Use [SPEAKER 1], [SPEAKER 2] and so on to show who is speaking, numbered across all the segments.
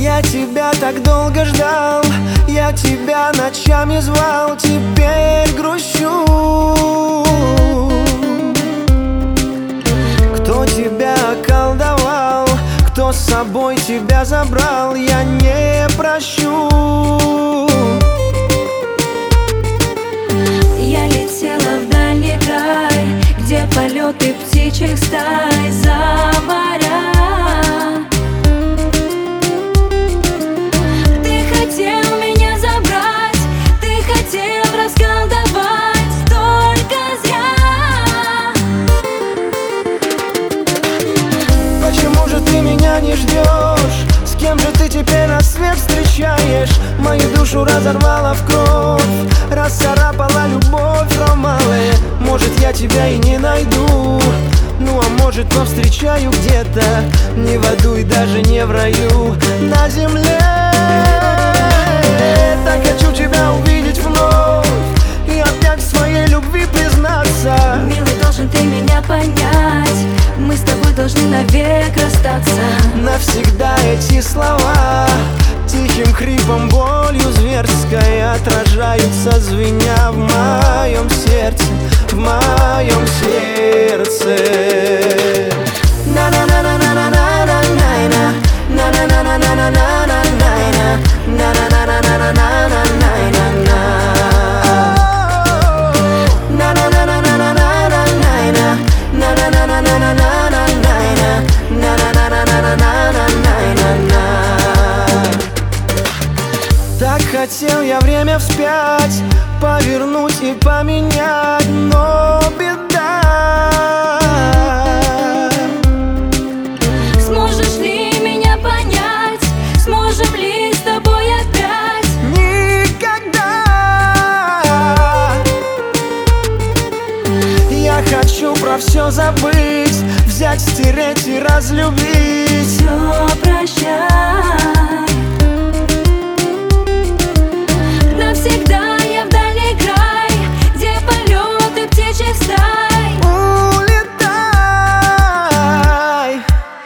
[SPEAKER 1] Я тебя так долго ждал, я тебя ночами звал, теперь грущу. Кто тебя околдовал, кто с собой тебя забрал, я не прощу.
[SPEAKER 2] Я летела в дальний край, где полеты птичьих стай за моря. Ты хотел меня забрать, ты хотел расколдовать, только зря.
[SPEAKER 1] Почему же ты меня не ждешь? С кем же ты теперь рассвет встречаешь? Мою душу разорвала в кровь, расцарапала любовь ромалы. Может, я тебя и не найду, ну а может, повстречаю где-то, не в аду и даже не в раю, на земле. Так хочу тебя увидеть вновь и опять в своей любви признаться.
[SPEAKER 2] Милый, должен ты меня понять, мы с тобой должны навек расстаться.
[SPEAKER 1] Навсегда эти слова тихим хрипом, болью зверской отражаются, звеня в моем сердце, в моем сердце. Так хотел я время вспять повернуть и поменять, но беда.
[SPEAKER 2] Сможешь ли меня понять? Сможем ли с тобой опять?
[SPEAKER 1] Никогда. Я хочу про все забыть, взять, стереть и разлюбить.
[SPEAKER 2] Все прощай. Навсегда я в дальний край, где полеты птичьих стай.
[SPEAKER 1] Улетай.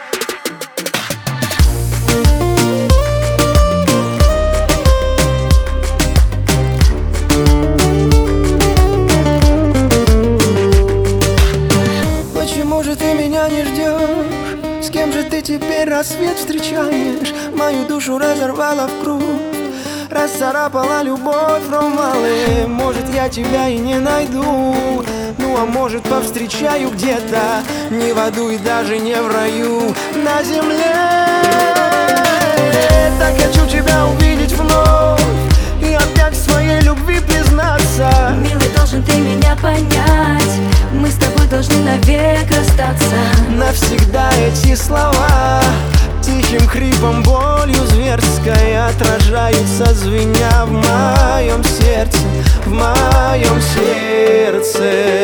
[SPEAKER 1] Почему же ты меня не ждешь? С кем же ты теперь рассвет встречаешь? Мою душу разорвала в круг, расцарапала любовь ромалы. Может, я тебя и не найду, ну а может, повстречаю где-то, не в аду и даже не в раю, на земле. Так хочу тебя увидеть вновь и опять в своей любви признаться.
[SPEAKER 2] Милый, должен ты меня понять, мы с тобой должны навек расстаться.
[SPEAKER 1] Навсегда эти слова тихим хрипом, болью зверской отражаются, звеня в моем сердце, в моем сердце.